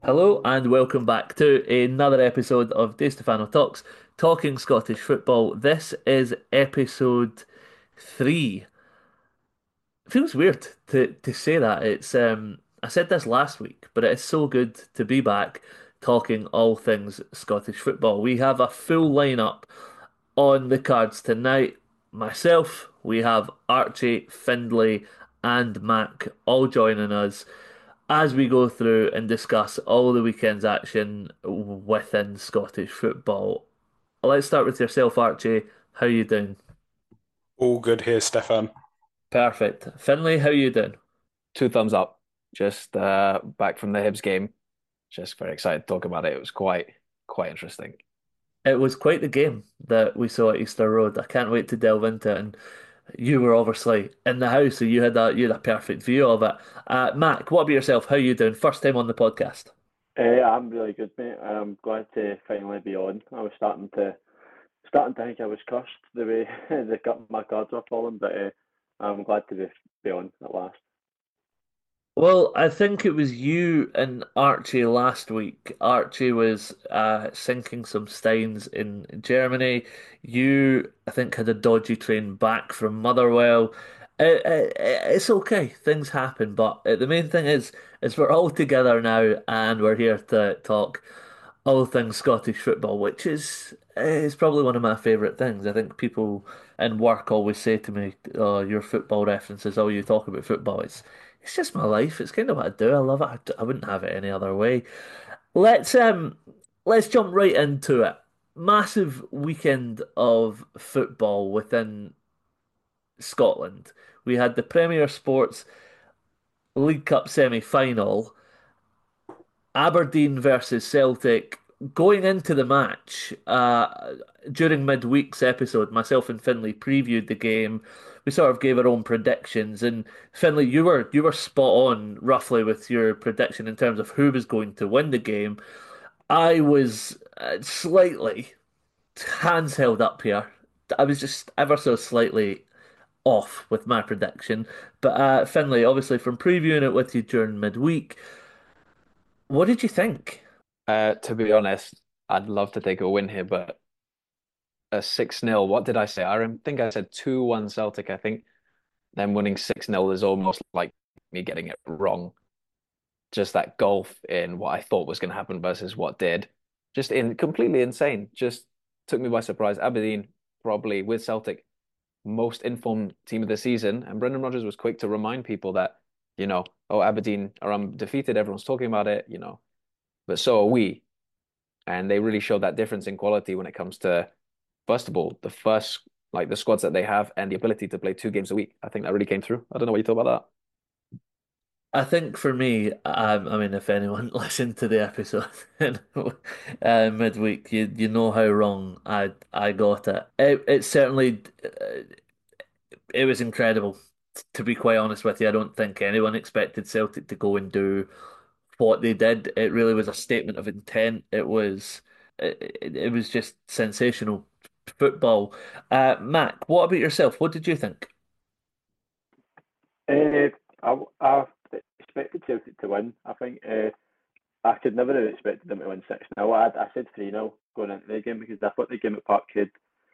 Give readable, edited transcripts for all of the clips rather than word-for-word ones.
Hello and welcome back to another episode of De Stefano Talks, talking Scottish football. This is episode three. It feels weird to say that. It's I said this last week, but it is so good to be back talking all things Scottish football. We have a full lineup on the cards tonight. Myself, we have Archie, Findlay, and Mac all joining us as we go through and discuss all the weekend's action within Scottish football. Let's start with yourself, Archie. How you doing? All good here, Stefan. Perfect. Finlay, how you doing? Two thumbs up. Just back from the Hibs game. Just very excited to talk about it. It was quite interesting. It was quite the game that we saw at Easter Road. I can't wait to delve into it. And you were obviously in the house, so you had a perfect view of it. Mac, what about yourself? How you doing? First time on the podcast. I'm really good, mate. I'm glad to finally be on. I was starting to think I was cursed the way my cards were falling, but I'm glad to be on at last. Well, I think it was you and Archie last week. Archie was sinking some steins in Germany. You, I think, had a dodgy train back from Motherwell. It's okay, things happen, but the main thing is we're all together now and we're here to talk all things Scottish football, which is probably one of my favourite things. I think people in work always say to me, "Oh, your football references, all you talk about football." It's just my life. It's kind of what I do. I love it. I wouldn't have it any other way. Let's um let's jump right into it. Massive weekend of football within Scotland. We had the Premier Sports League Cup semi-final. Aberdeen versus Celtic. Going into the match, during midweek's episode, myself and Finlay previewed the game. We sort of gave our own predictions, and Finlay, you were spot on roughly with your prediction in terms of who was going to win the game. I was slightly hands held up here. I was just ever so slightly off with my prediction. But Finlay, obviously from previewing it with you during midweek, what did you think? To be honest, I'd love to take a win here, but a 6-0. What did I say? Think I said 2-1 Celtic. I think them winning 6-0 is almost like me getting it wrong. Just that gulf in what I thought was going to happen versus what did. Just in completely insane. Just took me by surprise. Aberdeen probably with Celtic most informed team of the season. And Brendan Rodgers was quick to remind people that, oh, Aberdeen are undefeated. Everyone's talking about it, but so are we. And they really showed that difference in quality when it comes to, first of all, the squads that they have and the ability to play 2 games a week. I think that really came through. I don't know what you thought about I think for me, I mean, if anyone listened to the episode in, midweek, you know how wrong I got it. It certainly it was incredible. To be quite honest with you, I don't think anyone expected Celtic to go and do what they did. It really was a statement of intent. It was just sensational football. Mac, what about yourself? What did you think? I expected Celtic to win. I think I could never have expected them to win 6-0. I said 3-0 going into the game because I thought the game at Parkhead,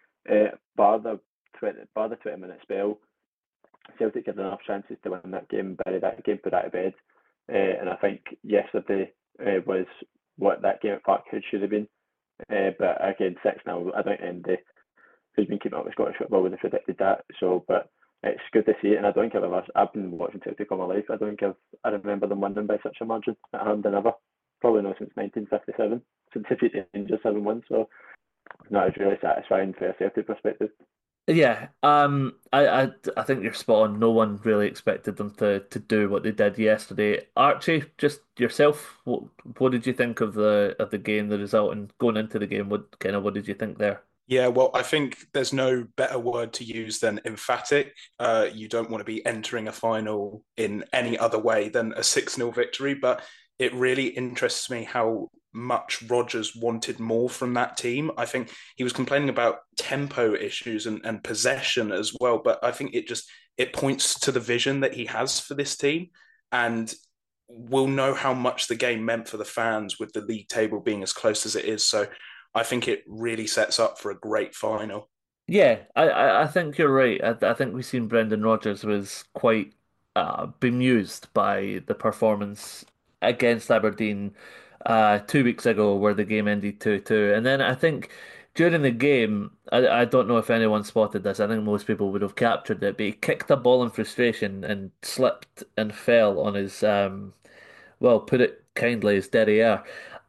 bar the 20-minute spell, Celtic had enough chances to win that game, bury that game, put that to bed. And I think yesterday was what that game at Parkhead should have been. But again, 6-0, I don't think who's been keeping up with Scottish football would have predicted that. So, but it's good to see it, and I don't think I've been watching Celtic all my life. I don't think I remember them winning by such a margin at Hampden ever. Probably not since 1957, since defeated Rangers 7-1. So, no, it's really satisfying for a Celtic perspective. Yeah, I think you're spot on. No one really expected them to do what they did yesterday. Archie, just yourself, what did you think of the game, the result, and going into the game? What did you think there? Yeah, well, I think there's no better word to use than emphatic. You don't want to be entering a final in any other way than a 6-0 victory, but it really interests me how much Rodgers wanted more from that team. I think he was complaining about tempo issues and possession as well, but I think it points to the vision that he has for this team. And will know how much the game meant for the fans with the league table being as close as it is. So I think it really sets up for a great final. Yeah, I think you're right. I think we've seen Brendan Rodgers was quite bemused by the performance against Aberdeen 2 weeks ago, where the game ended 2-2. And then I think during the game, I don't know if anyone spotted this. I think most people would have captured it, but he kicked the ball in frustration and slipped and fell on his well, put it kindly, his derriere.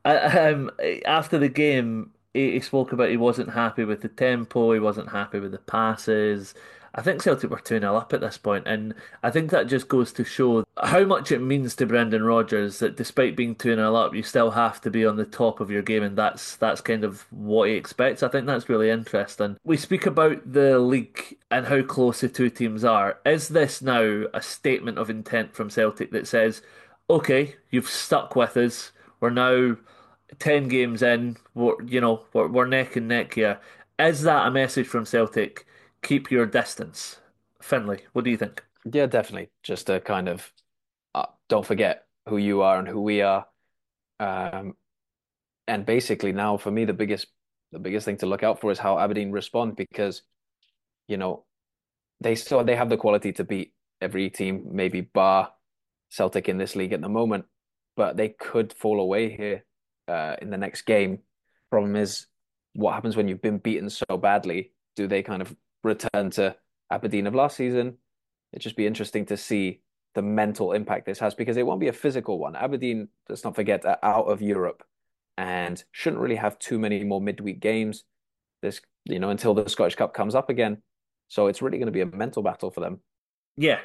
After the game, he spoke about he wasn't happy with the tempo, he wasn't happy with the passes. I think Celtic were 2-0 up at this point, and I think that just goes to show how much it means to Brendan Rodgers that despite being 2-0 up, you still have to be on the top of your game, and that's kind of what he expects. I think that's really interesting. We speak about the league and how close the two teams are. Is this now a statement of intent from Celtic that says, okay, you've stuck with us. We're now 10 games in. We're neck and neck here. Is that a message from Celtic? Keep your distance. Finlay, what do you think? Yeah, definitely. Just to kind of don't forget who you are and who we are. Um, and basically now for me the biggest thing to look out for is how Aberdeen respond because, you know, they have the quality to beat every team, maybe bar Celtic in this league at the moment, but they could fall away here in the next game. Problem is, what happens when you've been beaten so badly? Do they kind of return to Aberdeen of last season? It'd just be interesting to see the mental impact this has because it won't be a physical one. Aberdeen, let's not forget, are out of Europe and shouldn't really have too many more midweek games this, until the Scottish Cup comes up again. So it's really going to be a mental battle for them. Yeah,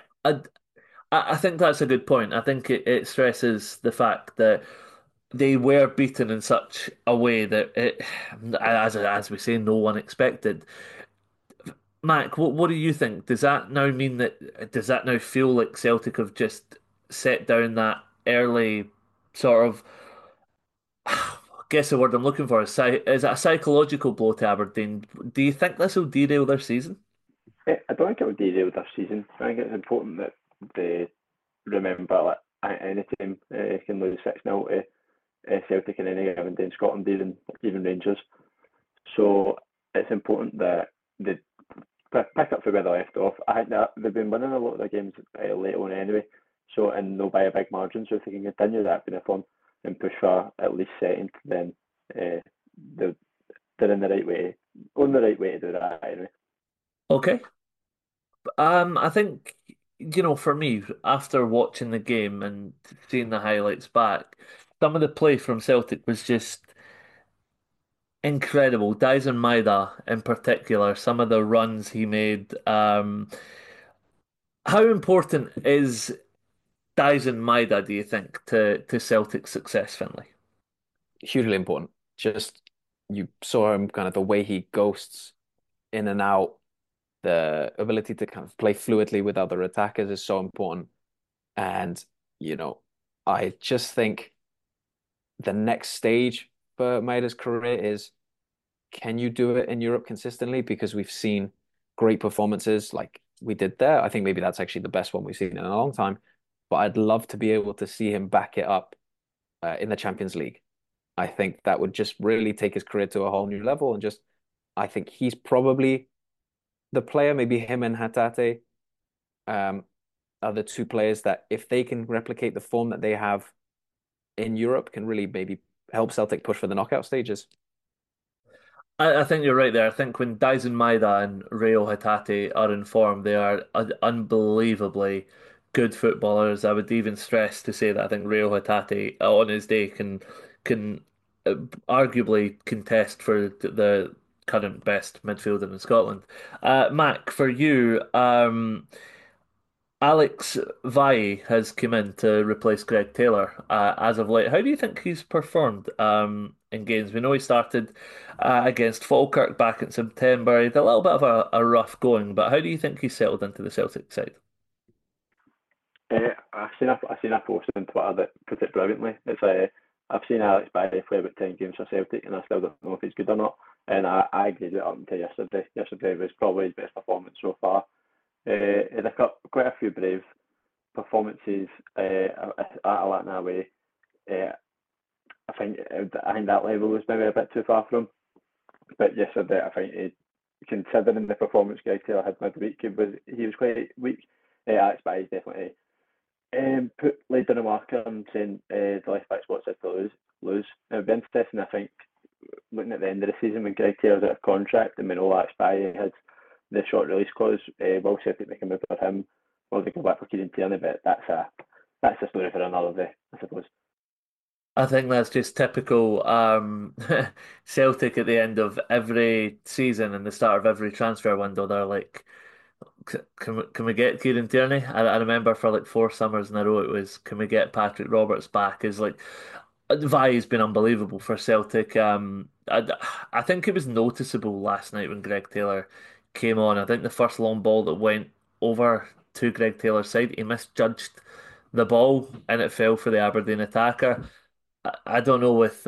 I think that's a good point. I think it stresses the fact that they were beaten in such a way that as we say, no one expected. Mac, what do you think? Does that now feel like Celtic have just set down that early sort of I guess the word I'm looking for is it a psychological blow to Aberdeen? Do you think this will derail their season? I don't think it would derail this season. I think it's important that they remember that any team can lose 6-0 to Celtic in any given day in Scotland, even Rangers. So it's important that they pick up from where they left off. I think that they've been winning a lot of their games late on anyway, so and they'll by a big margin. So if they can continue that being a form and push for at least second, then uh, they're in the right way, on the right way to do that anyway. Okay. I think, for me, after watching the game and seeing the highlights back, some of the play from Celtic was just incredible. Dyson Maeda in particular, some of the runs he made. How important is Dyson Maeda, do you think, to Celtic's success, Finlay? Hugely important. Just you saw him kind of the way he ghosts in and out, the ability to kind of play fluidly with other attackers is so important. And, you know, I just think the next stage for Maeda's career is can you do it in Europe consistently? Because we've seen great performances like we did there. I think maybe that's actually the best one we've seen in a long time. But I'd love to be able to see him back it up in the Champions League. I think that would just really take his career to a whole new level. And just, I think he's probably the player, maybe him and Hatate, um, are the two players that if they can replicate the form that they have in Europe, can really maybe help Celtic push for the knockout stages. I think you're right there. I think when Daisen Maeda and Reo Hatate are in form, they are unbelievably good footballers. I would even stress to say that I think Reo Hatate on his day can arguably contest for the current best midfielder in Scotland. Mac, for you, Alex Vai has come in to replace Greg Taylor as of late. How do you think he's performed in games? We know he started against Falkirk back in September. He had a little bit of a rough going, but how do you think he's settled into the Celtic side? I seen a post on Twitter that put it brilliantly. I've seen Alex Barry play about 10 games for Celtic, and I still don't know if he's good or not. And I agreed with it up until yesterday. Yesterday was probably his best performance so far. He had quite a few brave performances at Atlanta away, uh, I think that level was maybe a bit too far from. But yesterday, I think considering the performance Greg Taylor had midweek, he was quite weak. Alex Bailly definitely laid down a marker and saying the left back spot said to lose. It would be interesting, I think, looking at the end of the season when Greg Taylor's out of contract and we know Alex Bailly has the short release clause. Will Celtic make a move for him? Will they go back for Kieran Tierney? But that's a story for another day, I suppose. I think that's just typical Celtic at the end of every season and the start of every transfer window. They're like, can we get Kieran Tierney? I remember for like 4 summers in a row it was, can we get Patrick Roberts back? Is like Vai's been unbelievable for Celtic. I think it was noticeable last night when Greg Taylor came on. I think the first long ball that went over to Greg Taylor's side, he misjudged the ball and it fell for the Aberdeen attacker. I don't know with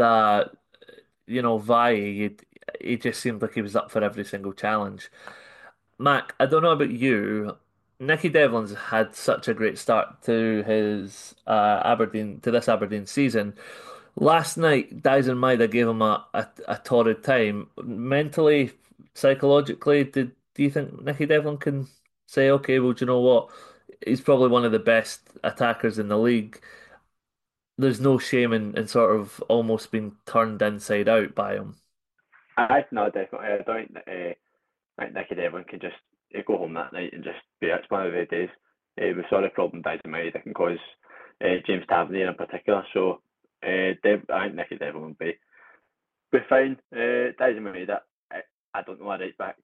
Vai, he just seemed like he was up for every single challenge. Mac, I don't know about you. Nicky Devlin's had such a great start to his this Aberdeen season. Last night, Dyson Maeda gave him a torrid time. Mentally, psychologically, do you think Nicky Devlin can say, okay, well, do you know what? He's probably one of the best attackers in the league. There's no shame in sort of almost being turned inside out by him. I no, definitely. I don't think Nicky Devlin can just go home that night and just be it's one of the days. We saw the problem Dyson Maeda can cause James Tavernier in particular. So I think Nicky Devlin will be fine. Dyson Maeda, I don't know a right back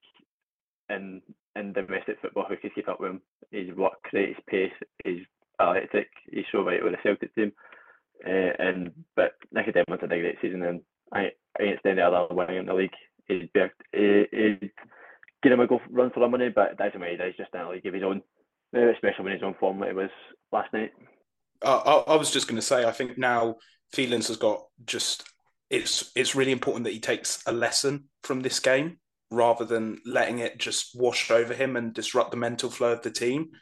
in domestic football who can keep up with him. His work rate, his pace, he's electric. He's so vital with the Celtic team. But Nicky Devlin's had a great season, and against any other wing in the league, he'd give him a go run for the money. But Dyson Maeda is just in a league of his own, especially when he's on form like it was last night. I was just going to say, I think now Phelan's has got just it's really important that he takes a lesson from this game rather than letting it just wash over him and disrupt the mental flow of the team.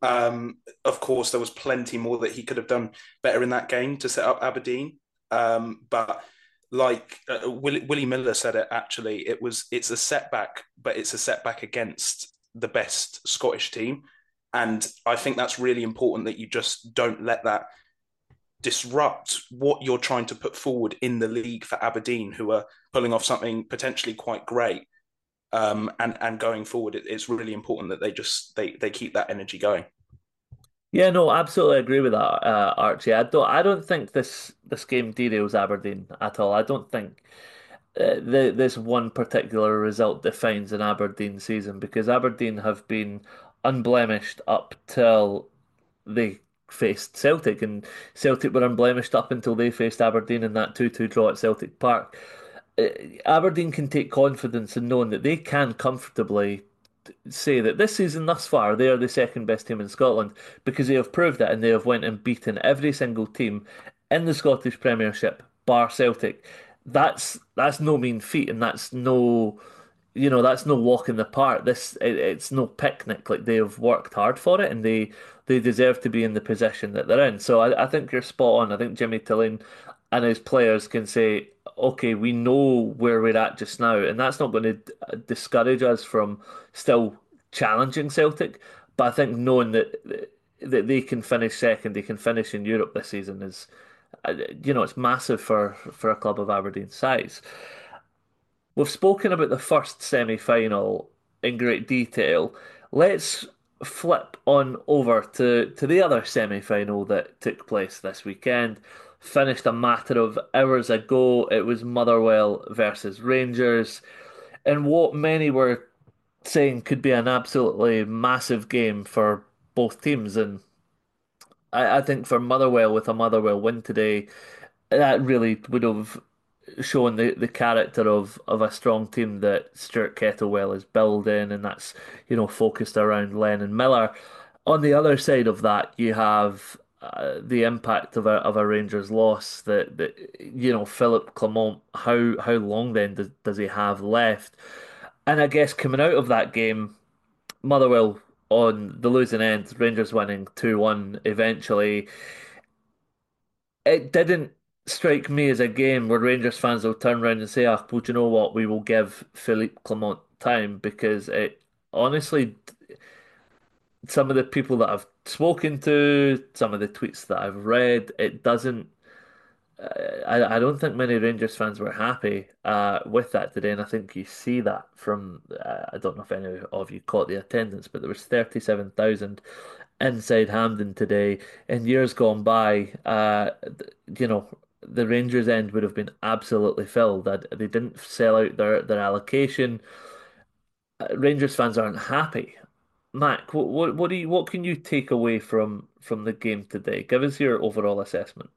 Of course, there was plenty more that he could have done better in that game to set up Aberdeen. But like Willie Miller said it, actually, it's a setback, but it's a setback against the best Scottish team. And I think that's really important that you just don't let that disrupt what you're trying to put forward in the league for Aberdeen, who are pulling off something potentially quite great. And going forward, it's really important that they keep that energy going. Yeah, no, absolutely agree with that, Archie. I don't think this game derails Aberdeen at all. I don't think this one particular result defines an Aberdeen season because Aberdeen have been unblemished up till they faced Celtic, and Celtic were unblemished up until they faced Aberdeen in that 2-2 draw at Celtic Park. Aberdeen can take confidence in knowing that they can comfortably say that this season thus far they are the second best team in Scotland because they have proved it and they have went and beaten every single team in the Scottish Premiership bar Celtic. That's no mean feat and that's no walk in the park. It's no picnic. Like they have worked hard for it, and they deserve to be in the position that they're in. So I think you're spot on. I think Jimmy Tillane and his players can say, okay, we know where we're at just now, and that's not going to discourage us from still challenging Celtic. But I think knowing that they can finish second, they can finish in Europe this season is, it's massive for a club of Aberdeen's size. We've spoken about the first semi-final in great detail. Let's flip on over to the other semi-final that took place this weekend. Finished a matter of hours ago. It was Motherwell versus Rangers, and what many were saying could be an absolutely massive game for both teams. And I think for Motherwell, with a Motherwell win today, that really would have showing the character of a strong team that Stuart Kettlewell is building, and that's focused around Lennon Miller. On the other side of that, you have the impact of a Rangers loss. That Philip Clement. How long then does he have left? And I guess coming out of that game, Motherwell on the losing end, Rangers winning 2-1 eventually. It didn't strike me as a game where Rangers fans will turn around and say, "Ah, well, do you know what? We will give Philippe Clement time," because it honestly, some of the people that I've spoken to, some of the tweets that I've read, it doesn't. I don't think many Rangers fans were happy with that today, and I think you see that from. I don't know if any of you caught the attendance, but there was 37,000 inside Hampden today. In years gone by, you know, the Rangers end would have been absolutely filled. That they didn't sell out their allocation. Rangers fans aren't happy. Mac, what can you take away from the game today? Give us your overall assessment.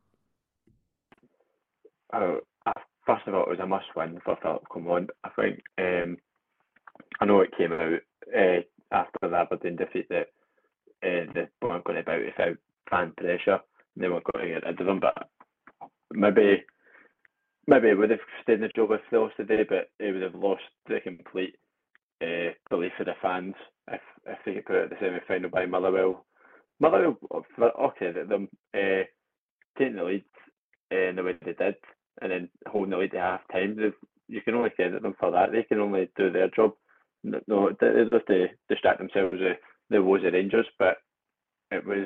Uh, First of all, it was a must-win for Philip Clement. I think I know it came out after the Aberdeen defeat that they weren't going to bout without fan pressure. They weren't going to get rid of them, but maybe it would have stayed in the job if they lost today, but it would have lost the complete belief of the fans if they get put out the semi-final by Motherwell. Motherwell, okay, them taking the lead in the way they did, and then holding the lead at half time. You can only credit them for that. They can only do their job. No, they just to distract themselves with the woes of Rangers, but it was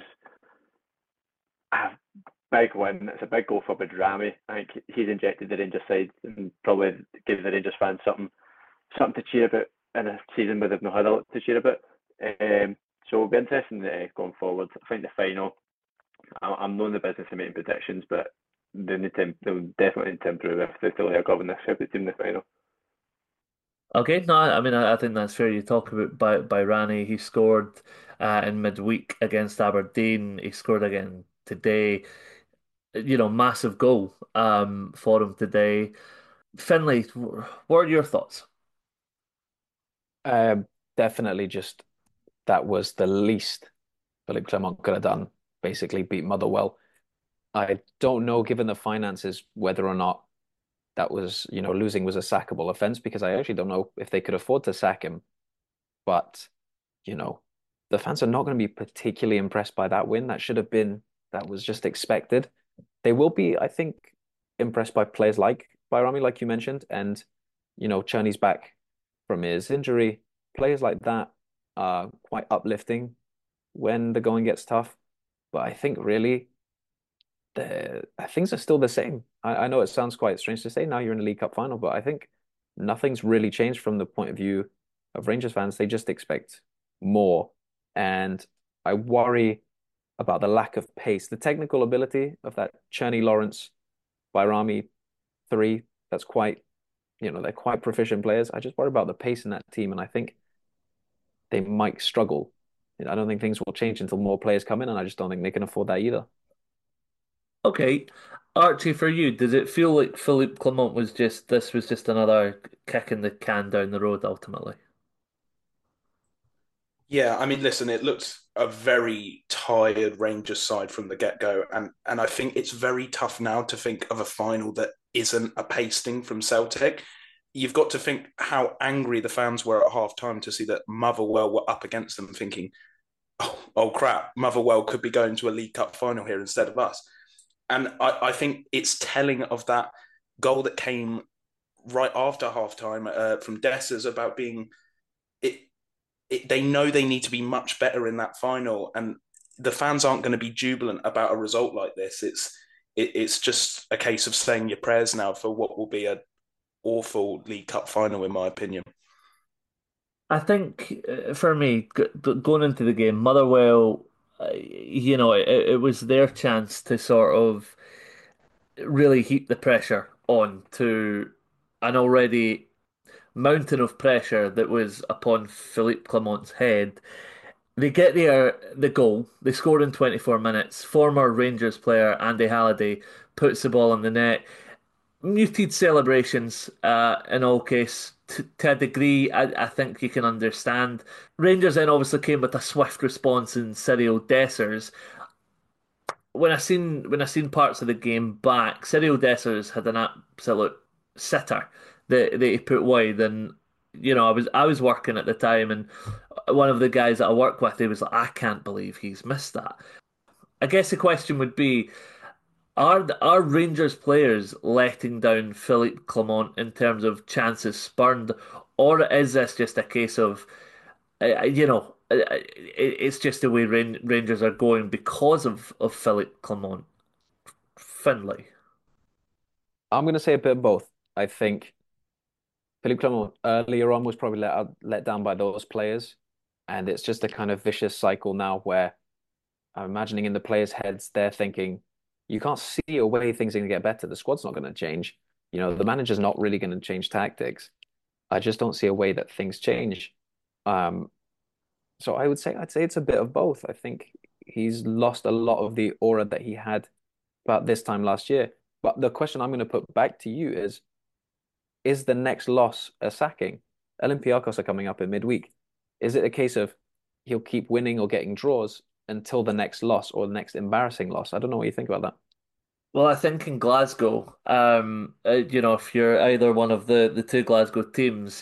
a big win. It's a big goal for Badrami. I think he's injected the Rangers side and probably gave the Rangers fans something to cheer about in a season where they've not had a lot to cheer about. So it'll be interesting going forward. I think the final, I'm not in the business of making predictions, but they'll definitely need to improve if they still are governing this Celtic team in the final. Okay, no, I mean, I think that's fair. You talk about by Rani. He scored in midweek against Aberdeen. He scored again today. Massive goal for him today. Finlay, what are your thoughts? Um, Definitely just that was the least Philippe Clement could have done, basically beat Motherwell. I don't know, given the finances, whether or not that was, losing was a sackable offense because I actually don't know if they could afford to sack him. But, you know, the fans are not going to be particularly impressed by that win. That was just expected. They will be, I think, impressed by players like Bayrami, like you mentioned, and, Cherney's back from his injury. Players like that are quite uplifting when the going gets tough. But I think really things are still the same. I know it sounds quite strange to say now you're in a League Cup final, but I think nothing's really changed from the point of view of Rangers fans. They just expect more. And I worry about the lack of pace, the technical ability of that Cherny Lawrence, Bayrami three. That's quite, they're quite proficient players. I just worry about the pace in that team, and I think they might struggle. I don't think things will change until more players come in, and I just don't think they can afford that either. Okay, Archie, for you, does it feel like Philippe Clement this was just another kick in the can down the road ultimately? Yeah, I mean, listen, it looked a very tired Rangers side from the get-go, and I think it's very tough now to think of a final that isn't a pasting from Celtic. You've got to think how angry the fans were at half time to see that Motherwell were up against them, thinking, oh crap, Motherwell could be going to a League Cup final here instead of us. And I think it's telling of that goal that came right after half time from Dessers about being it they know they need to be much better in that final, and the fans aren't going to be jubilant about a result like this. It's just a case of saying your prayers now for what will be an awful League Cup final, in my opinion. I think for me, going into the game, Motherwell, it was their chance to sort of really heap the pressure on to an already mountain of pressure that was upon Philippe Clement's head. They get the goal. They score in 24 minutes. Former Rangers player Andy Halliday puts the ball in the net. Muted celebrations in all case to a degree I think you can understand. Rangers then obviously came with a swift response in Cyril Dessers. When I seen parts of the game back, Cyril Dessers had an absolute sitter that he put wide, and I was working at the time, and one of the guys that I work with, he was like, I can't believe he's missed that. I guess the question would be, are Rangers players letting down Philippe Clement in terms of chances spurned, or is this just a case of, it's just the way Rangers are going because of Philippe Clement? Finlay. I'm going to say a bit of both. I think Philippe Clement earlier on was probably let down by those players, and it's just a kind of vicious cycle now where I'm imagining in the players' heads they're thinking, you can't see a way things are going to get better. The squad's not going to change. The manager's not really going to change tactics. I just don't see a way that things change. Um, so I'd say it's a bit of both. I think he's lost a lot of the aura that he had about this time last year. But the question I'm going to put back to you is the next loss a sacking? Olympiacos are coming up in midweek. Is it a case of he'll keep winning or getting draws until the next loss or the next embarrassing loss? I don't know what you think about that. Well, I think in Glasgow, if you're either one of the two Glasgow teams,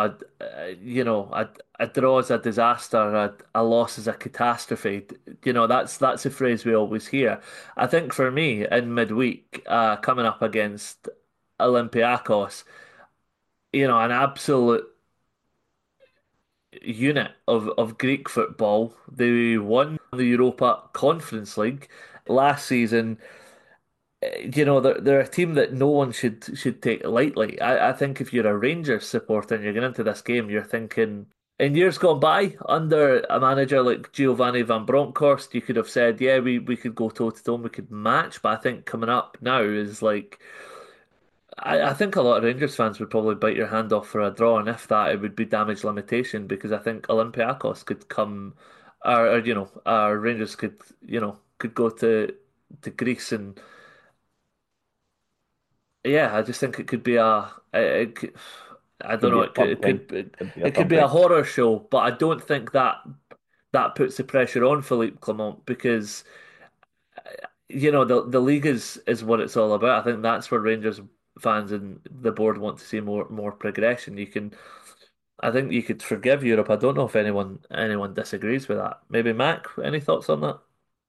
a draw is a disaster, a loss is a catastrophe. That's a phrase we always hear. I think for me in midweek, coming up against Olympiacos, an absolute unit of Greek football. They won the Europa Conference League last season. They're a team that no one should take lightly. I think if you're a Rangers supporter and you're going into this game, you're thinking in years gone by, under a manager like Giovanni Van Bronckhorst, you could have said, yeah, we could go toe to toe and we could match. But I think coming up now is like I think a lot of Rangers fans would probably bite your hand off for a draw, and if that, it would be damage limitation because I think Olympiacos could come, or Rangers could go to Greece and yeah, I just think it could be I don't Could be know, a thumping. Could be a it could be a thumping. horror show, but I don't think that puts the pressure on Philippe Clement because the league is what it's all about. I think that's where Rangers fans and the board want to see more progression. I think you could forgive Europe. I don't know if anyone disagrees with that. Maybe Mac, any thoughts on that?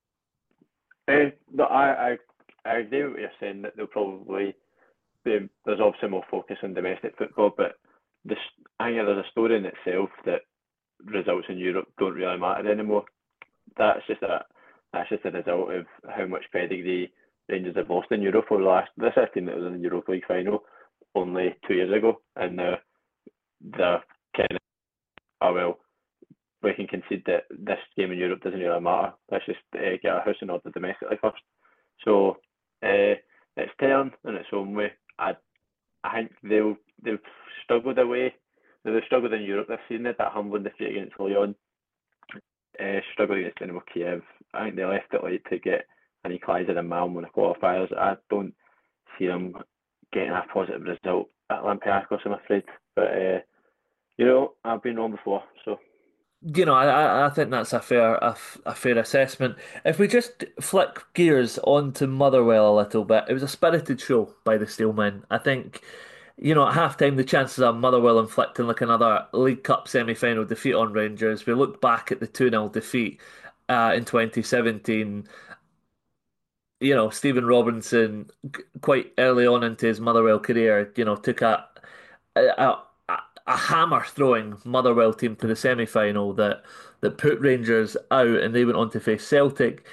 No, I agree with what you're saying that they'll probably there's obviously more focus on domestic football, but this I think there's a story in itself that results in Europe don't really matter anymore. That's just a that's just a result of how much pedigree Rangers have lost in Europe over the last. This is a team that was in the Europa League final only 2 years ago, and now they're kind of oh well, we can concede that this game in Europe doesn't really matter. Let's just get our house in order domestically first. So it's turned in its own way. I think they've struggled away. They've struggled in Europe this season. They had that humbling defeat against Lyon. Struggled against Dynamo Kiev. I think they left it late to get an equaliser in Malmo in the quarterfinals. I don't see them getting a positive result at Olympiacos, I'm afraid. But I've been wrong before, so. I think that's a fair assessment. If we just flick gears onto Motherwell a little bit, it was a spirited show by the Steelmen. I think, at halftime, the chances of Motherwell inflicting like another League Cup semi-final defeat on Rangers. We look back at the 2-0 defeat in 2017. Stephen Robinson, quite early on into his Motherwell career, took a, a, a hammer throwing Motherwell team to the semi-final that put Rangers out and they went on to face Celtic.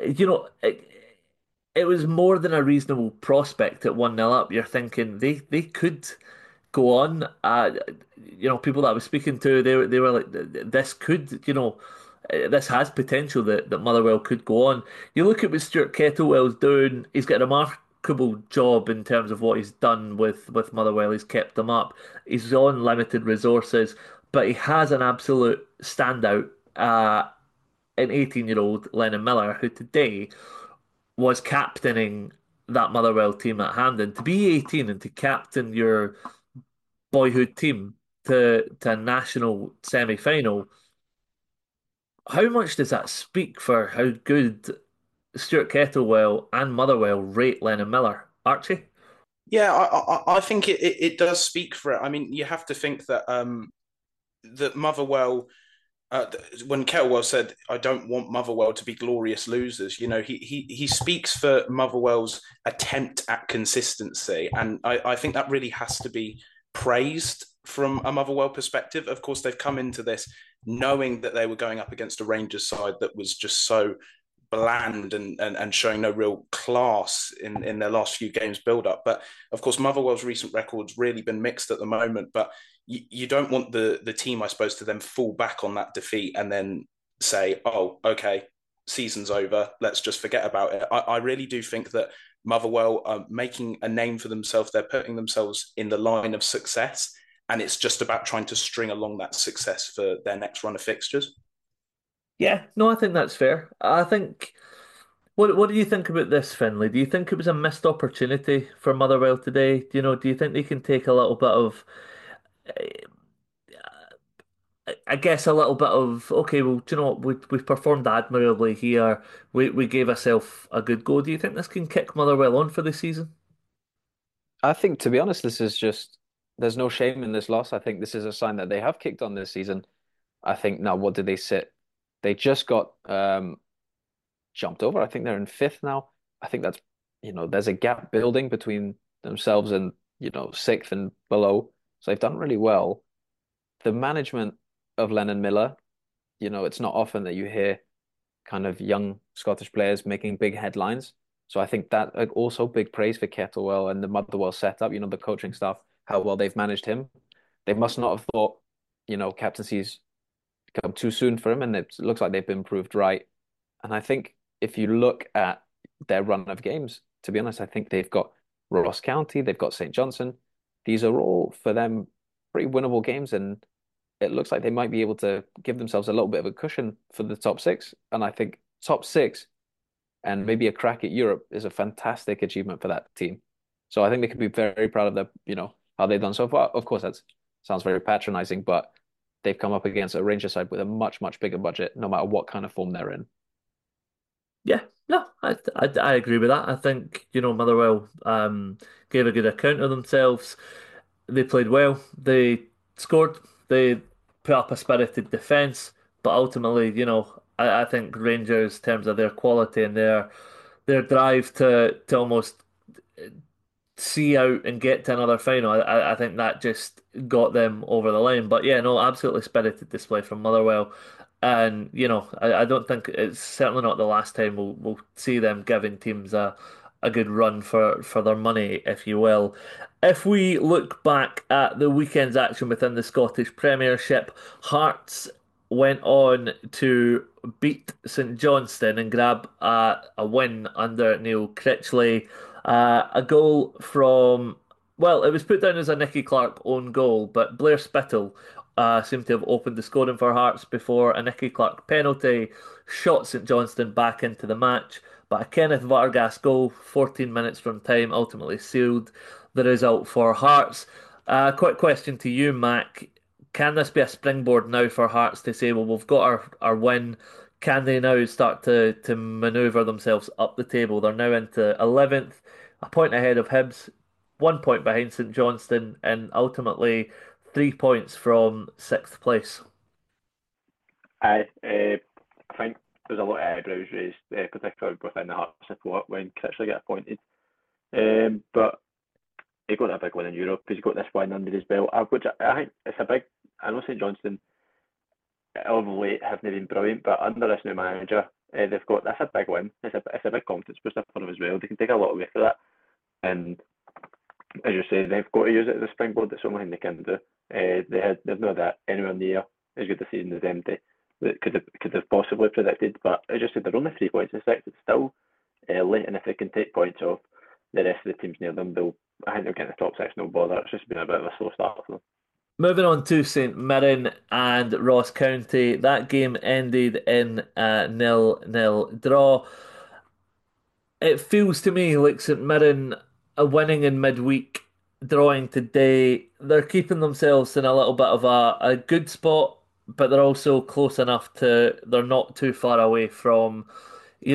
It was more than a reasonable prospect at 1-0 up. You're thinking they could go on. People that I was speaking to, they were like, this could, this has potential that Motherwell could go on. You look at what Stuart Kettlewell's doing. He's got a remarkable job in terms of what he's done with Motherwell. He's kept them up. He's on limited resources, but he has an absolute standout. An 18-year-old Lennon Miller, who today was captaining that Motherwell team at hand. And to be 18 and to captain your boyhood team to a national semi-final, how much does that speak for how good Stuart Kettlewell and Motherwell rate Lennon Miller? Archie? Yeah, I think it does speak for it. I mean, you have to think that that Motherwell, when Kettlewell said, "I don't want Motherwell to be glorious losers," he speaks for Motherwell's attempt at consistency, and I think that really has to be praised from a Motherwell perspective. Of course, they've come into this knowing that they were going up against a Rangers side that was just so bland and showing no real class in their last few games build up. But of course, Motherwell's recent record's really been mixed at the moment. But you don't want the team, I suppose, to then fall back on that defeat and then say, "Oh, okay, season's over. Let's just forget about it." I really do think that Motherwell are making a name for themselves. They're putting themselves in the line of success, and it's just about trying to string along that success for their next run of fixtures. Yeah, no, I think that's fair. I think. What do you think about this, Finley? Do you think it was a missed opportunity for Motherwell today? Do you think they can take a little bit of, eh, I guess, a little bit of, okay, well, do you know what? We've performed admirably here. We gave ourselves a good go. Do you think this can kick Motherwell on for the season? I think, to be honest, this is just there's no shame in this loss. I think this is a sign that they have kicked on this season. I think now, what did they sit? They just got jumped over. I think they're in fifth now. I think that's, there's a gap building between themselves and, sixth and below. So they've done really well. The management of Lennon Miller, it's not often that you hear kind of young Scottish players making big headlines. So I think that also big praise for Kettlewell and the Motherwell setup, the coaching staff, how well they've managed him. They must not have thought, captaincy's come too soon for him, and it looks like they've been proved right. And I think if you look at their run of games, to be honest, I think they've got Ross County, they've got St. Johnstone. These are all for them pretty winnable games, and it looks like they might be able to give themselves a little bit of a cushion for the top six. And I think top six and maybe a crack at Europe is a fantastic achievement for that team. So I think they can be very proud of how they've done so far. Of course, that sounds very patronizing, but they've come up against a Rangers side with a much, much bigger budget, no matter what kind of form they're in. Yeah, no, I agree with that. I think, Motherwell gave a good account of themselves. They played well. They scored. They put up a spirited defence. But ultimately, I think Rangers, in terms of their quality and their drive to almost see out and get to another final, I think that just got them over the line. But yeah, no, absolutely spirited display from Motherwell. And, I don't think it's certainly not the last time we'll see them giving teams a good run for their money, if you will. If we look back at the weekend's action within the Scottish Premiership, Hearts went on to beat St Johnstone and grab a win under Neil Critchley. A goal from, well, it was put down as a Nicky Clark own goal, but Blair Spittle seemed to have opened the scoring for Hearts before a Nicky Clark penalty shot St Johnstone back into the match. But a Kenneth Vargas goal, 14 minutes from time, ultimately sealed the result for Hearts. Quick question to you, Mac. Can this be a springboard now for Hearts to say, well, we've got our win? Can they now start to manoeuvre themselves up the table? They're now into 11th, a point ahead of Hibs, 1 point behind St Johnstone, and ultimately 3 points from sixth place. I think there's a lot of eyebrows raised, particularly within the Hearts support when Critchley got appointed. But he got a big win in Europe. He's got this win under his belt, which I think it's a big. I know St Johnstone of late haven't been brilliant, but under this new manager, they've got that's a big win. It's a big confidence booster for them as well. They can take a lot away for that, and as you say, they've got to use it as a springboard. That's the only thing they can do. They've not that anywhere near as good a season as empty that could have possibly predicted. But as you said, they're only 3 points in sixth. It's still early, and if they can take points off the rest of the teams near them, I think they'll get in the top six, no bother. It's just been a bit of a slow start for them. Moving on to St Mirren and Ross County. That game ended in a 0-0 draw. It feels to me like St Mirren are winning in midweek, drawing today. They're keeping themselves in a little bit of a good spot, but they're also close enough to they're not too far away from, you know,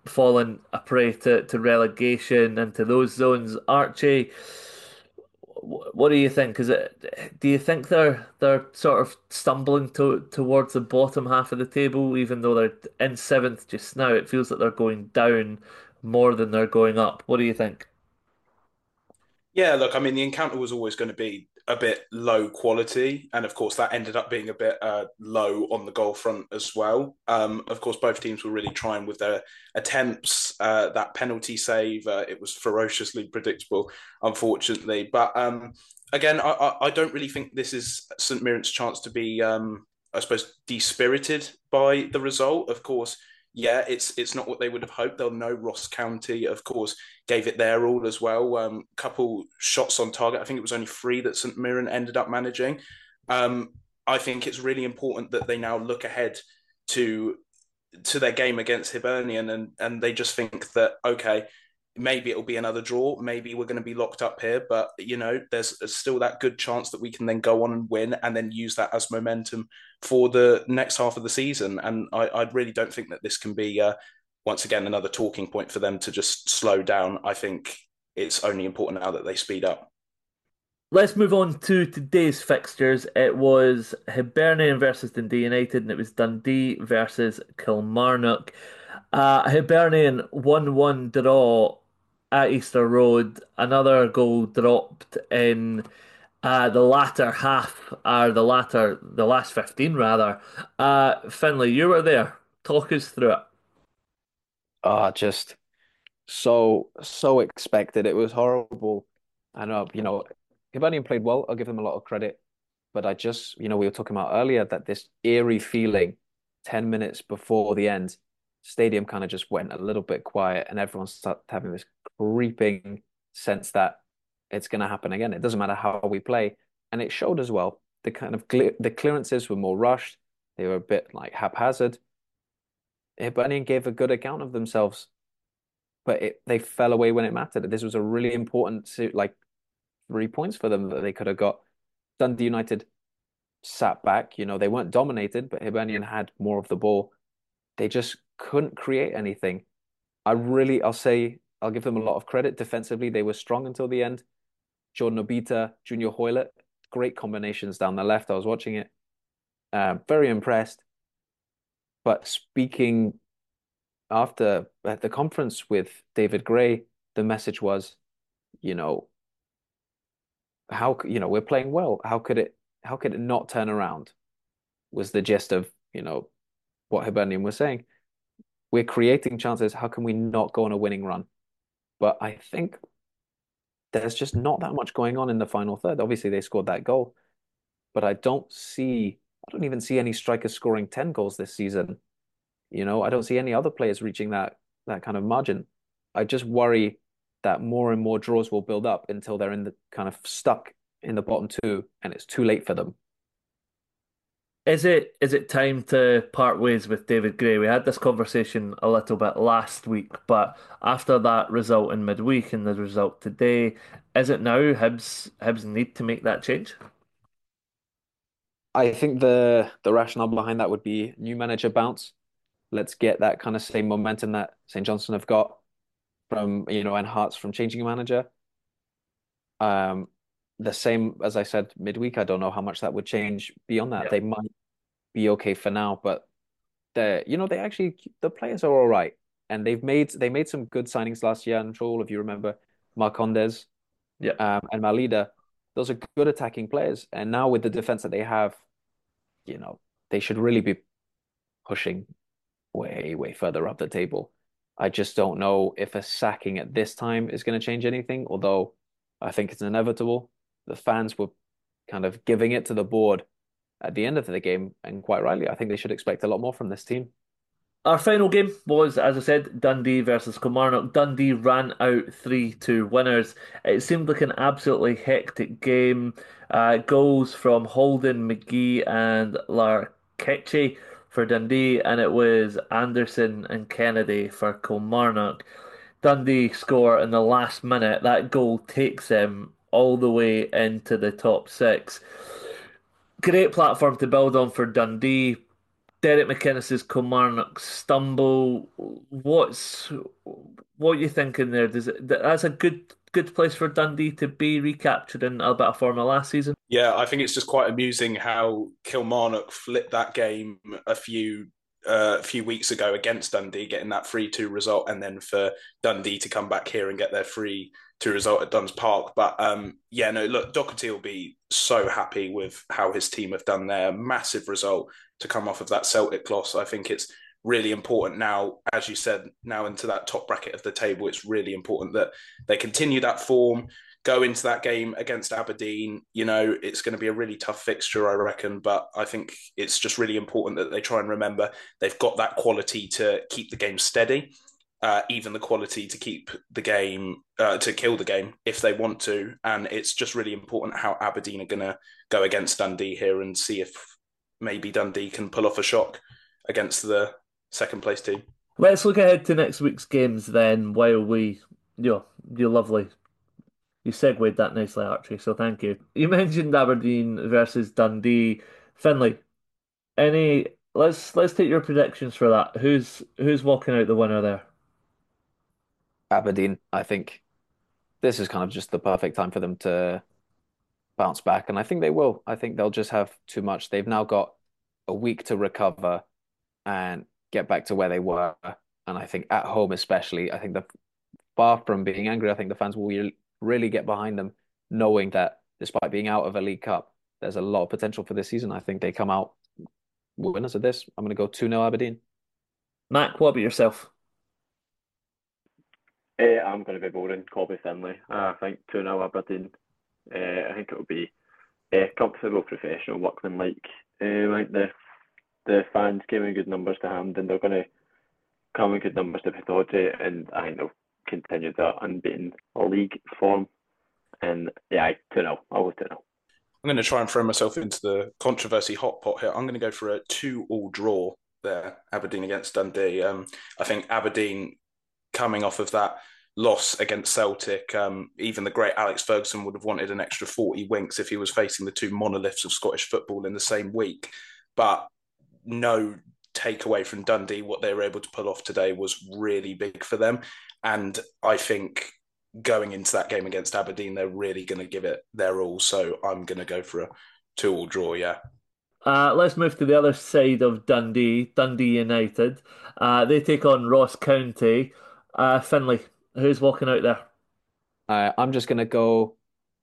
fallen a prey to relegation and to those zones. Archie, what do you think? Do you think they're sort of stumbling towards the bottom half of the table, even though they're in seventh just now? It feels like they're going down more than they're going up. What do you think? Yeah, look, I mean, the encounter was always going to be a bit low quality, and of course, that ended up being a bit low on the goal front as well. Of course, both teams were really trying with their attempts. That penalty save, it was ferociously predictable, unfortunately. But again, I don't really think this is St Mirren's chance to be, I suppose, dispirited by the result. Of course, yeah, it's not what they would have hoped. They'll know Ross County, of course, gave it their all as well. Couple shots on target. I think it was only three that St Mirren ended up managing. Um, I think it's really important that they now look ahead to to their game against Hibernian, and they just think that okay, maybe it'll be another draw, maybe we're going to be locked up here, but there's still that good chance that we can then go on and win and then use that as momentum for the next half of the season. And I really don't think that this can be once again another talking point for them to just slow down. I think it's only important now that they speed up. Let's move on to today's fixtures. It was Hibernian versus Dundee United, and it was Dundee versus Kilmarnock. Hibernian 1-1 draw at Easter Road. Another goal dropped in the latter half, or the last 15 rather. Finlay, you were there. Talk us through it. Just so expected. It was horrible. I know, Hibernian played well. I'll give them a lot of credit. But we were talking about earlier that this eerie feeling 10 minutes before the end, stadium kind of just went a little bit quiet and everyone started having this creeping sense that it's going to happen again. It doesn't matter how we play. And it showed as well. The clearances were more rushed. They were a bit like haphazard. Hibernian gave a good account of themselves, but they fell away when it mattered. This was a really important, like 3 points for them that they could have got. Dundee United sat back. They weren't dominated, but Hibernian had more of the ball. They just couldn't create anything. I'll give them a lot of credit. Defensively, they were strong until the end. Jordan Obita, Junior Hoylett, great combinations down the left. I was watching it. Very impressed. But speaking after at the conference with David Gray, the message was, you know, we're playing well. How could it not turn around? Was the gist of, what Hibernian was saying. We're creating chances. How can we not go on a winning run? But I think there's just not that much going on in the final third. Obviously, they scored that goal, but I don't even see any strikers scoring 10 goals this season. I don't see any other players reaching that kind of margin. I just worry that more and more draws will build up until they're in the kind of stuck in the bottom two and it's too late for them. Is it time to part ways with David Gray? We had this conversation a little bit last week, but after that result in midweek and the result today, is it now Hibs need to make that change? I think the rationale behind that would be new manager bounce. Let's get that kind of same momentum that St. Johnstone have got from, and Hearts from changing a manager. Um, the same as I said midweek. I don't know how much that would change beyond that. Yeah. They might be okay for now, but the players are all right, and they made some good signings last year. I'm sure all of you remember Marcondes, Yeah. and Malida. Those are good attacking players, and now with the defense that they have, you know, they should really be pushing way, way further up the table. I just don't know if a sacking at this time is going to change anything, although I think it's inevitable. The fans were kind of giving it to the board at the end of the game, and quite rightly, I think they should expect a lot more from this team. Our final game was, as I said, Dundee versus Kilmarnock. Dundee ran out 3-2 winners. It seemed like an absolutely hectic game. Goals from Holden, McGee, and Larkechi for Dundee, and it was Anderson and Kennedy for Kilmarnock. Dundee score in the last minute. That goal takes them all the way into the top six. Great platform to build on for Dundee. Derek McInnes's Kilmarnock stumble. What are you thinking there? That's a good place for Dundee to be recapturing a bit of form of last season? Yeah, I think it's just quite amusing how Kilmarnock flipped that game a few weeks ago against Dundee, getting that 3-2 result, and then for Dundee to come back here and get their 3-2 result at Duns Park. But yeah, no, look, Doherty will be so happy with how his team have done there. Massive result to come off of that Celtic loss. I think it's really important now, as you said, now into that top bracket of the table. It's really important that they continue that form, go into that game against Aberdeen. You know, it's going to be a really tough fixture, I reckon, but I think it's just really important that they try and remember they've got that quality to keep the game steady, even the quality to keep the game, to kill the game if they want to. And it's just really important how Aberdeen are going to go against Dundee here and see if maybe Dundee can pull off a shock against the second place team. Let's look ahead to next week's games then. You're lovely. You segued that nicely, Archie, so thank you. You mentioned Aberdeen versus Dundee. Finlay, any let's take your predictions for that. Who's walking out the winner there? Aberdeen, I think this is kind of just the perfect time for them to bounce back, and I think they will. I think they'll just have too much. They've now got a week to recover and get back to where they were. And I think at home, especially, I think the far from being angry, I think the fans will really get behind them, knowing that despite being out of a League Cup, there's a lot of potential for this season. I think they come out winners of this. I'm going to go 2-0 Aberdeen. Mac, what about yourself? I'm going to be boring. Colby Finlay. I think 2-0 Aberdeen. I think it will be comfortable, professional, workmanlike. I think the fans came in good numbers to Hampden. They're going to come in good numbers to Pittodrie, and I think they'll continue their unbeaten league form. And yeah, 2-0. I will 2-0. I'm going to try and throw myself into the controversy hot pot here. I'm going to go for a 2-2 draw there, Aberdeen against Dundee. I think Aberdeen coming off of that loss against Celtic, even the great Alex Ferguson would have wanted an extra 40 winks if he was facing the two monoliths of Scottish football in the same week. But no takeaway from Dundee. What they were able to pull off today was really big for them. And I think going into that game against Aberdeen, they're really going to give it their all. So I'm going to go for a 2-2 draw, yeah. Let's move to the other side of Dundee United. They take on Ross County. Finlay, who's walking out there? I'm just going to go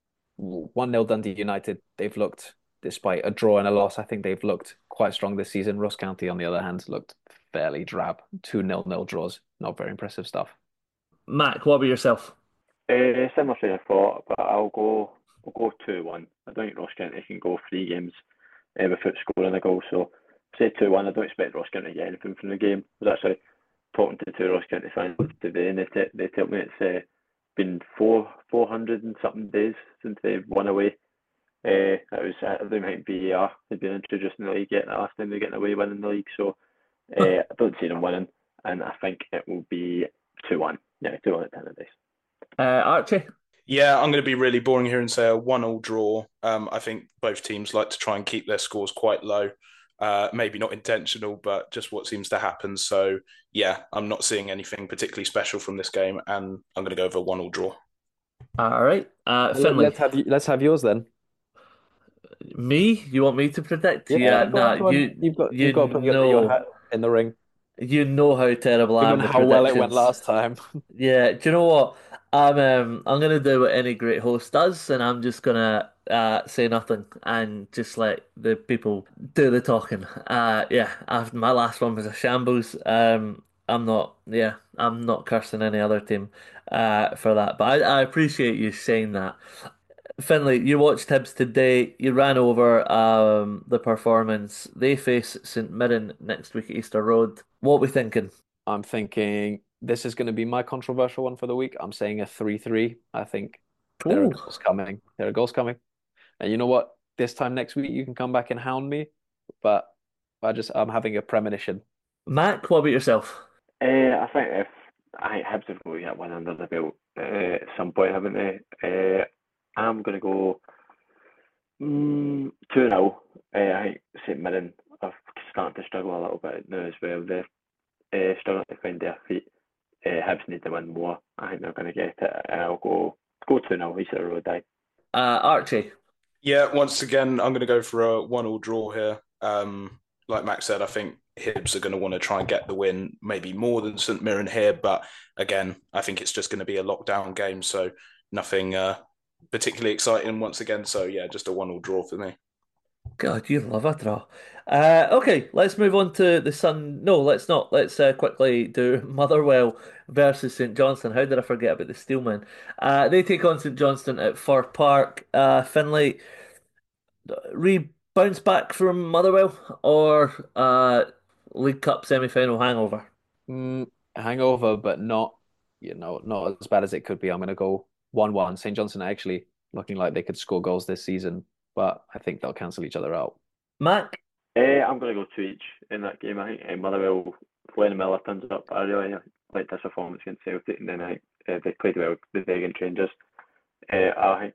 1-0 Dundee United. They've looked, despite a draw and a loss, I think they've looked quite strong this season. Ross County, on the other hand, looked fairly drab. 2-0 draws. Not very impressive stuff. Mac, what about yourself? Similar to I thought, but I'll go 2-1. I don't think Ross County can go 3 games without scoring a goal. So say 2-1. I don't expect Ross County to get anything from the game. I was actually talking to two Ross County fans today, and they tell me it's been 400 and something days since they've won away. It was I think VAR had been introduced in the league yet. The last time they're getting away winning the league, so I don't see them winning, and I think it will be 2-1. Yeah, 2-1 at 10 of days. Archie? Yeah, I'm going to be really boring here and say a 1-1 draw. I think both teams like to try and keep their scores quite low. Maybe not intentional, but just what seems to happen. So, yeah, I'm not seeing anything particularly special from this game, and I'm going to go over a 1-1 draw. All right. Finlay. Let's have yours then. Me? You want me to predict? Yeah, go Nah, on, go on. You've got to put your hat in the ring. You know how terrible I am Given with how well it went predictions. last time. Yeah, do you know what? I'm gonna do what any great host does, and I'm just gonna say nothing and just let the people do the talking. Yeah, my last one was a shambles. I'm not cursing any other team for that, but I appreciate you saying that. Finlay, you watched Hibs today. You ran over the performance. They face St Mirren next week at Easter Road. What are we thinking? I'm thinking this is going to be my controversial one for the week. I'm saying a 3-3. I think there are Ooh. goals coming. There are goals coming. And you know what? This time next week you can come back and hound me, but I'm having a premonition. Mac, what about yourself? I think Hibs have got to get one under the belt at some point, haven't they? I'm going to go 2-0. I think St Mirren have starting to struggle a little bit now as well. They're struggling to find their feet. Hibs need to win more. I think they're going to get it. I'll go 2-0 Easter Road. Archie. Yeah, once again, I'm going to go for a 1-1 draw here. Like Max said, I think Hibs are going to want to try and get the win, maybe more than St Mirren here. But again, I think it's just going to be a lockdown game, so nothing particularly exciting once again. So yeah, just a 1-1 draw for me. God, you love a draw. Okay, let's move on to the Sun. No, let's not. Let's quickly do Motherwell versus St Johnstone. How did I forget about the Steelmen? They take on St Johnstone at Fir Park. Finlay bounce back from Motherwell or League Cup semi-final hangover. Mm, hangover, but not as bad as it could be. I'm going to go 1-1. St. Johnstone are actually looking like they could score goals this season, but I think they'll cancel each other out. Mac. I'm going to go 2 each in that game. I think Motherwell, Glenn Miller turns up. I really liked this performance against Celtic, and then I think they played well the day against Rangers. I think,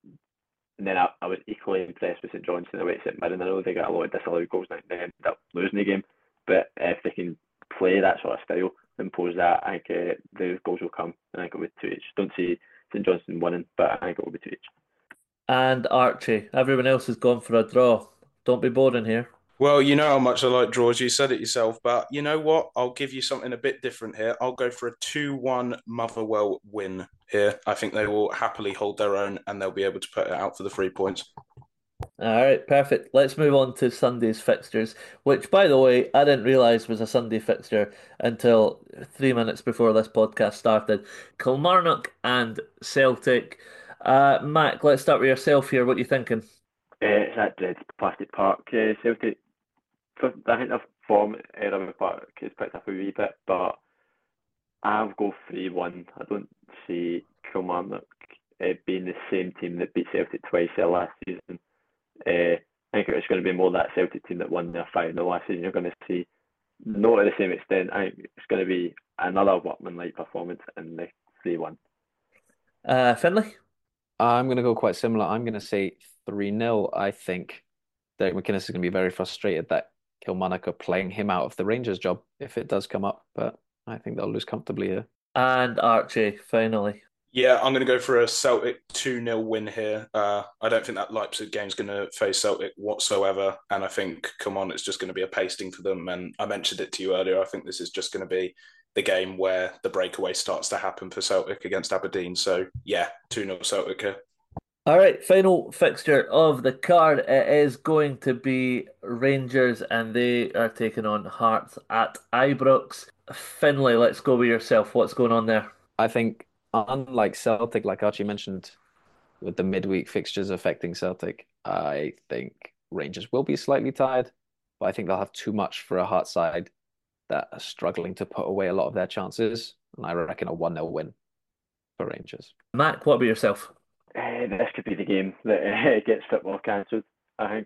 and then I was equally impressed with St Johnstone away at St Mirren. I know they got a lot of disallowed goals and they ended up losing the game, but if they can play that sort of style, impose that, I think the goals will come. And I think it'll be 2 each. Don't see St Johnstone winning, but I think it will be 2 each. And Archie. Everyone else has gone for a draw. Don't be boring here. Well, you know how much I like draws. You said it yourself, but you know what? I'll give you something a bit different here. I'll go for a 2-1 Motherwell win here. I think they will happily hold their own and they'll be able to put it out for the 3 points. All right, perfect. Let's move on to Sunday's fixtures, which, by the way, I didn't realise was a Sunday fixture until 3 minutes before this podcast started. Kilmarnock and Celtic. Mac, let's start with yourself here. What are you thinking? It's at dreaded Plastic Park. Celtic, I think their form at Rugby Park has picked up a wee bit, but I'll go 3-1. I don't see Kilmarnock being the same team that beat Celtic twice last season. I think it's going to be more that Celtic team that won their final last season. You're going to see, not to the same extent, I think it's going to be another workman-like performance in the 3-1. Finlay? I'm going to go quite similar. I'm going to say 3-0. I think Derek McInnes is going to be very frustrated that Kilmarnock are playing him out of the Rangers job if it does come up, but I think they'll lose comfortably here. And Archie, finally. Yeah, I'm going to go for a Celtic 2-0 win here. I don't think that Leipzig game's going to face Celtic whatsoever. And I think, come on, it's just going to be a pasting for them. And I mentioned it to you earlier. I think this is just going to be the game where the breakaway starts to happen for Celtic against Aberdeen. So, yeah, 2-0 Celtic here. All right, final fixture of the card. It is going to be Rangers, and they are taking on Hearts at Ibrox. Finlay, let's go with yourself. What's going on there? I think, unlike Celtic, like Archie mentioned, with the midweek fixtures affecting Celtic, I think Rangers will be slightly tired, but I think they'll have too much for a Hearts side that are struggling to put away a lot of their chances. And I reckon a 1-0 win for Rangers. Mac, what about yourself? This could be the game that gets football cancelled. I think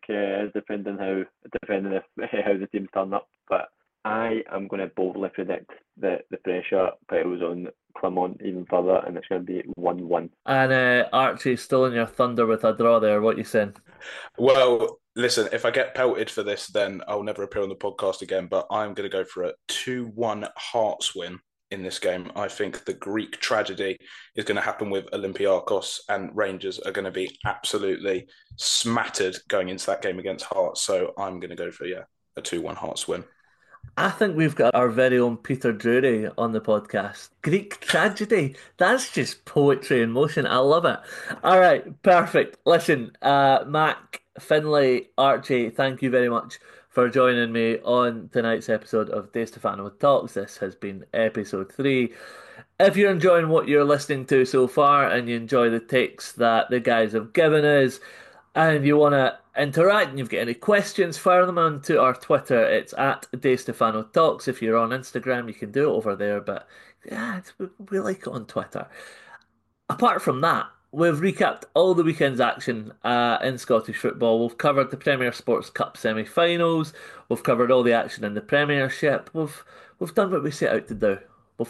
depending if how the teams turn up. But I am going to boldly predict that the pressure piles on Clermont even further, and it's going to be 1-1. And Archie, still in your thunder with a draw there. What you saying? Well, listen, if I get pelted for this, then I'll never appear on the podcast again. But I'm going to go for a 2-1 Hearts win in this game. I think the Greek tragedy is going to happen with Olympiacos, and Rangers are going to be absolutely smattered going into that game against Hearts. So I'm going to go for, a 2-1 Hearts win. I think we've got our very own Peter Drury on the podcast. Greek tragedy. That's just poetry in motion. I love it. All right, perfect. Listen, Mac, Finlay, Archie, thank you very much for joining me on tonight's episode of De Stefano Talks. This has been episode 3. If you're enjoying what you're listening to so far and you enjoy the takes that the guys have given us, and you want to interact and you've got any questions, fire them on to our Twitter. It's at De Stefano Talks. If you're on Instagram, you can do it over there, but yeah, we like it on Twitter. Apart from that, we've recapped all the weekend's action in Scottish football. We've covered the Premier Sports Cup semi-finals. We've covered all the action in the Premiership. We've done what we set out to do.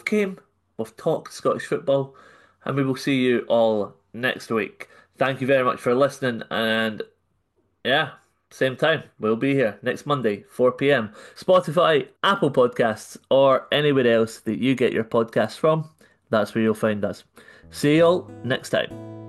We've talked Scottish football, and we will see you all next week. Thank you very much for listening, and yeah, Same time, we'll be here next Monday, 4 p.m. Spotify, Apple Podcasts, or anywhere else that you get your podcasts from. That's where you'll find us. See you all next time.